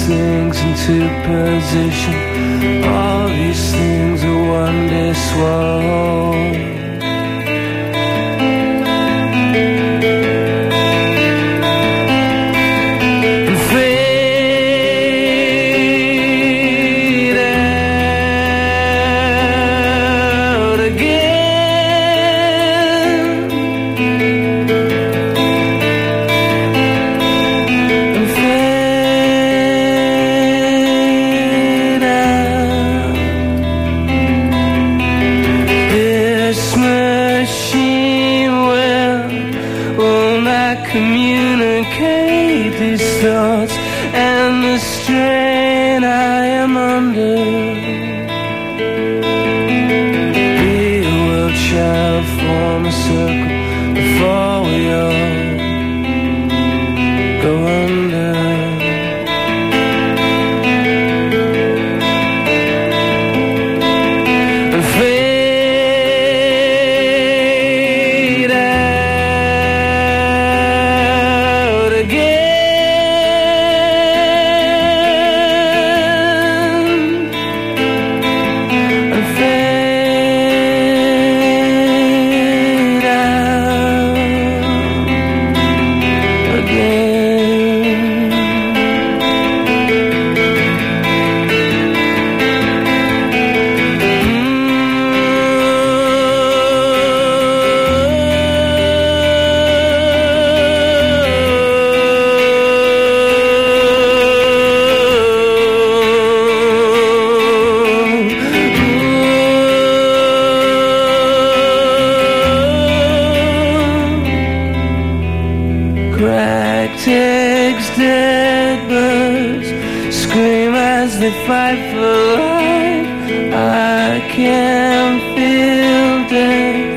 things into position. All these things are one day swallowed. Communicate these thoughts and the strain I am under. Be a world child, form a circle before we all go under. And fade out again. And fade out again. Cracked eggs, dead birds scream as they fight for life. I can feel death